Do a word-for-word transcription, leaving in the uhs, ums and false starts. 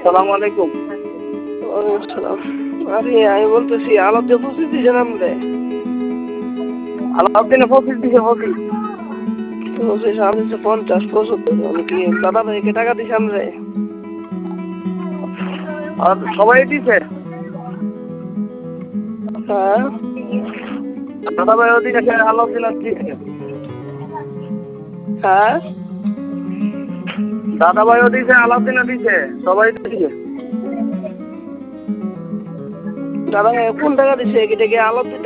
সালাম আলাইকুম। ওয়ালাইকুম আসসালাম। আরে আমি বলতেছি আলাদা পঁচিশ দিছে নামলে আলাউদ্দিনে পঁচিশ দিছে পঁচিশ পঁচিশ আমি তো পঞ্চাশ পঁচাত্তর আমি কি দাদা ভাইকে টাকা দিছি আমরে আর সবাই দিছে। হ্যাঁ দাদা ভাই দিয়েছে, আলাউদ্দিন দিয়েছে। হ্যাঁ দাদা ভাইও দিছে, আলাউদ্দিনও দিছে, সবাই দিছে। দাদা ভাই কোন টাকা দিছে এটা কি আলাদা